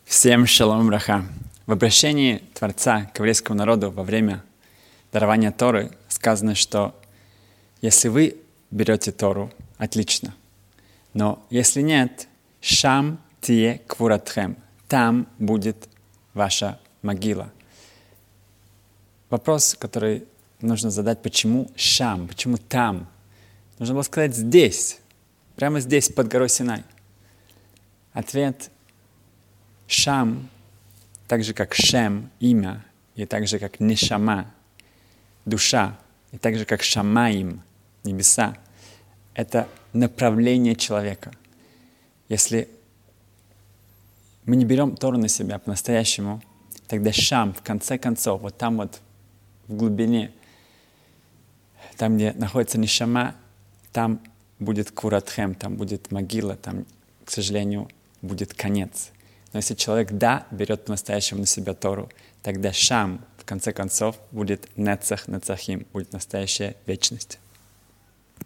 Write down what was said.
Всем шалом браха. В обращении Творца к еврейскому народу во время дарования Торы сказано, что если вы берете Тору, отлично. Но если нет, шам тие квуратхем, там будет ваша могила. Вопрос, который нужно задать, почему шам, почему там? Нужно было сказать здесь, прямо здесь, под горой Синай. Ответ — Шам, так же как Шем, имя, и так же как Нешама, душа, и так же как Шамаим, небеса, это направление человека. Если мы не берем Тору на себя по-настоящему, тогда Шам, в конце концов, вот там вот в глубине, там, где находится Нешама, там будет Квуратхем, там будет могила, там, к сожалению, будет конец. Но если человек, берет по-настоящему на себя Тору, тогда Шам, в конце концов, будет Нецах Нецахим, будет настоящая вечность.